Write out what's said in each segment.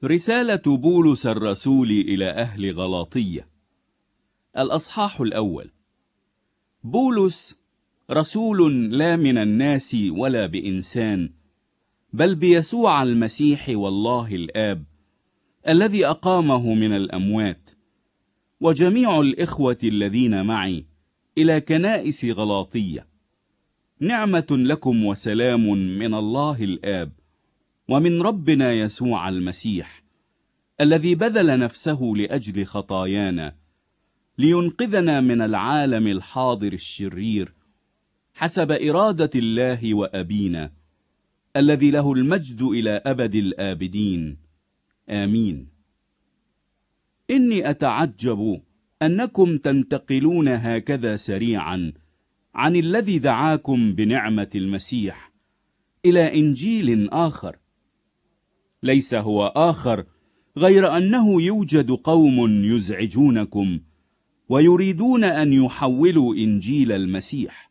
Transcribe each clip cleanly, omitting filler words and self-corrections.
رسالة بولس الرسول إلى أهل غلاطية، الأصحاح الأول. بولس رسول لا من الناس ولا بإنسان، بل بيسوع المسيح والله الآب الذي أقامه من الأموات، وجميع الإخوة الذين معي إلى كنائس غلاطية. نعمة لكم وسلام من الله الآب ومن ربنا يسوع المسيح، الذي بذل نفسه لأجل خطايانا لينقذنا من العالم الحاضر الشرير، حسب إرادة الله وأبينا الذي له المجد إلى أبد الآبدين، آمين. إني أتعجب أنكم تنتقلون هكذا سريعا عن الذي دعاكم بنعمة المسيح إلى إنجيل آخر. ليس هو آخر غير أنه يوجد قوم يزعجونكم ويريدون أن يحولوا إنجيل المسيح.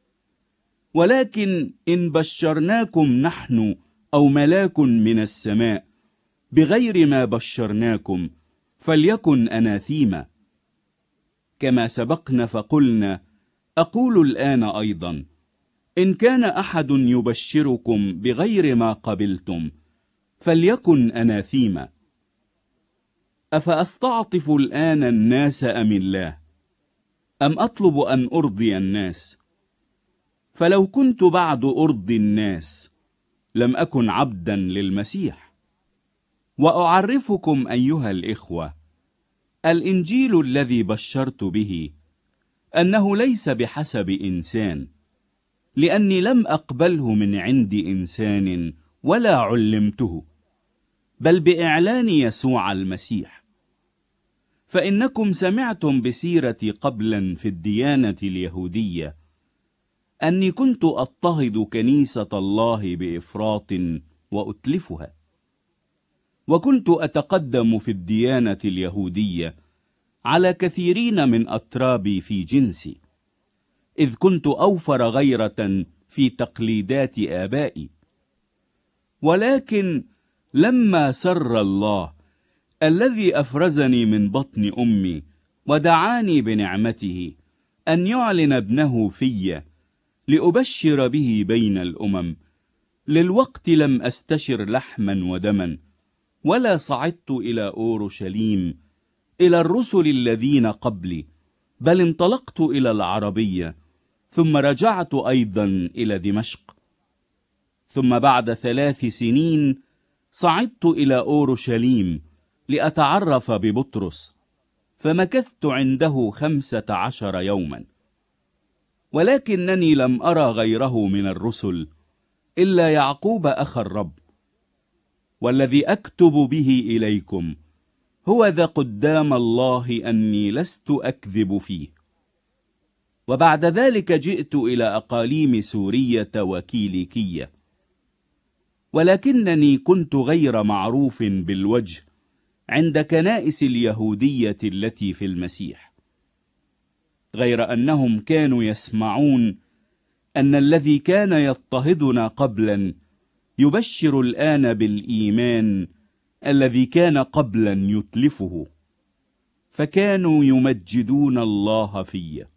ولكن إن بشرناكم نحن أو ملاك من السماء بغير ما بشرناكم، فليكن أناثيما. كما سبقنا فقلنا، أقول الآن أيضا: إن كان أحد يبشركم بغير ما قبلتم، فليكن أناثيما. أفأستعطف الآن الناس أم الله؟ أم أطلب أن أرضي الناس؟ فلو كنت بعد أرضي الناس لم أكن عبدا للمسيح. وأعرفكم أيها الإخوة الإنجيل الذي بشرت به أنه ليس بحسب إنسان، لأني لم أقبله من عند إنسان ولا علمته، بل بإعلان يسوع المسيح. فإنكم سمعتم بسيرتي قبلا في الديانة اليهودية أني كنت أضطهد كنيسة الله بإفراط وأتلفها، وكنت أتقدم في الديانة اليهودية على كثيرين من أترابي في جنسي، إذ كنت أوفر غيرة في تقليدات آبائي. ولكن لما سر الله الذي أفرزني من بطن أمي ودعاني بنعمته أن يعلن ابنه في لأبشر به بين الأمم، للوقت لم أستشر لحما ودما، ولا صعدت إلى أورشليم إلى الرسل الذين قبلي، بل انطلقت إلى العربية، ثم رجعت أيضا إلى دمشق. ثم بعد 3 سنين صعدت إلى أورشليم لأتعرف ببطرس، فمكثت عنده 15 يوما. ولكنني لم أرى غيره من الرسل إلا يعقوب أخ الرب، والذي أكتب به إليكم هو ذا قدام الله أني لست أكذب فيه. وبعد ذلك جئت إلى أقاليم سورية وكيليكية، ولكنني كنت غير معروف بالوجه عند كنائس اليهودية التي في المسيح، غير أنهم كانوا يسمعون أن الذي كان يضطهدنا قبلا يبشر الآن بالإيمان الذي كان قبلا يتلفه، فكانوا يمجدون الله فيه.